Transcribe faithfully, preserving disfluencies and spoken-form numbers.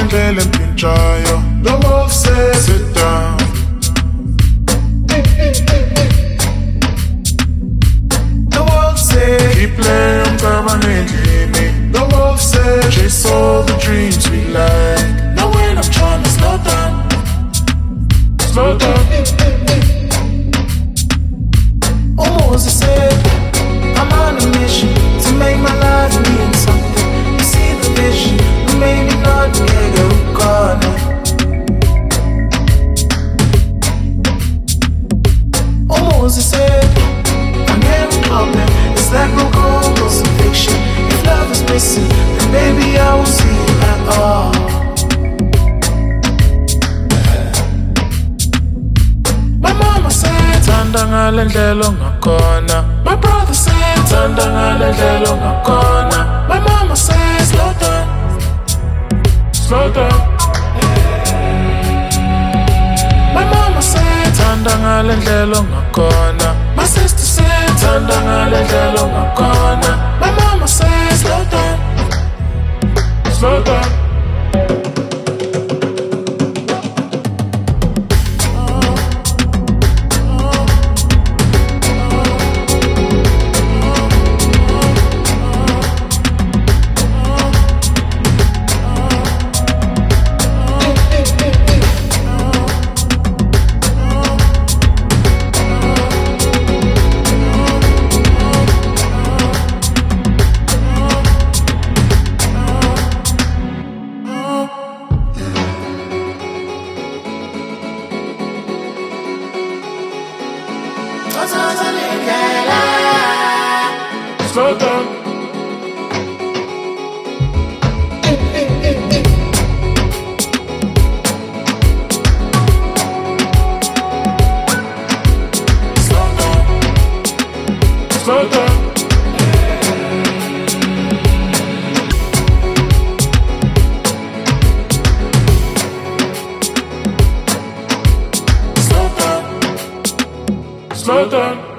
ngendlela empintshayo. The wolf says sit down. The wolf said keep playing permanently. The wolf said chase all the dreams we like. Now when I'm trying to slow down, slow down. Oh, Moses said I'm on a mission to make my life mean something. You see the vision, maybe not get a corner. Oh, Moses said I'm getting problem. It's like no gold or some fiction. If love is missing, then baby I won't see you at all. My mama said Tanda ngale ndlela ongakona. My brother said Tanda ngale ndlela ongakona. My mama said slow down, slow down. My mama said Tanda ngale ndlela ongakona. My sister said Tanda ngale ndlela ongakona. My mama said slow down, slow down. Slow down. Slow down. Slow down. Slow down. Slow down.